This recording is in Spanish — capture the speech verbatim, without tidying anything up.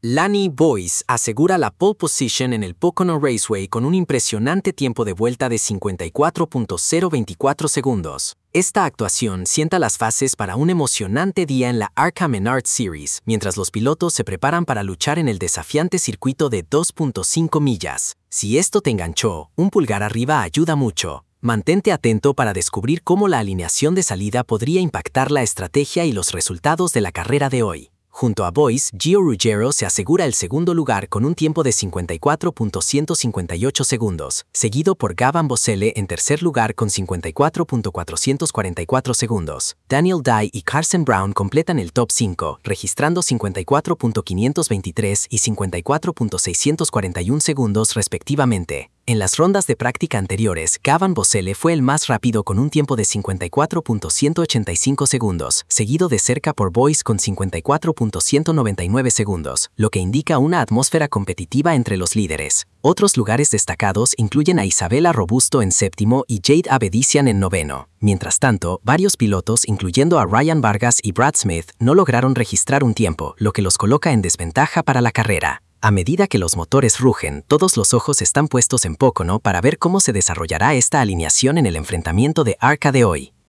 Lani Boyce asegura la pole position en el Pocono Raceway con un impresionante tiempo de vuelta de cincuenta y cuatro punto cero veinticuatro segundos. Esta actuación sienta las bases para un emocionante día en la ARCA Menard Series, mientras los pilotos se preparan para luchar en el desafiante circuito de dos punto cinco millas. Si esto te enganchó, un pulgar arriba ayuda mucho. Mantente atento para descubrir cómo la alineación de salida podría impactar la estrategia y los resultados de la carrera de hoy. Junto a Boyce, Gio Ruggiero se asegura el segundo lugar con un tiempo de cincuenta y cuatro punto ciento cincuenta y ocho segundos, seguido por Gavan Bossele en tercer lugar con cincuenta y cuatro punto cuatrocientos cuarenta y cuatro segundos. Daniel Dye y Carson Brown completan el top cinco, registrando cincuenta y cuatro punto quinientos veintitrés y cincuenta y cuatro punto seiscientos cuarenta y uno segundos respectivamente. En las rondas de práctica anteriores, Gavan Bossele fue el más rápido con un tiempo de cincuenta y cuatro punto ciento ochenta y cinco segundos, seguido de cerca por Boyce con cincuenta y cuatro punto ciento noventa y nueve segundos, lo que indica una atmósfera competitiva entre los líderes. Otros lugares destacados incluyen a Isabella Robusto en séptimo y Jade Abedisian en noveno. Mientras tanto, varios pilotos, incluyendo a Ryan Vargas y Brad Smith, no lograron registrar un tiempo, lo que los coloca en desventaja para la carrera. A medida que los motores rugen, todos los ojos están puestos en Pocono para ver cómo se desarrollará esta alineación en el enfrentamiento de ARCA de hoy.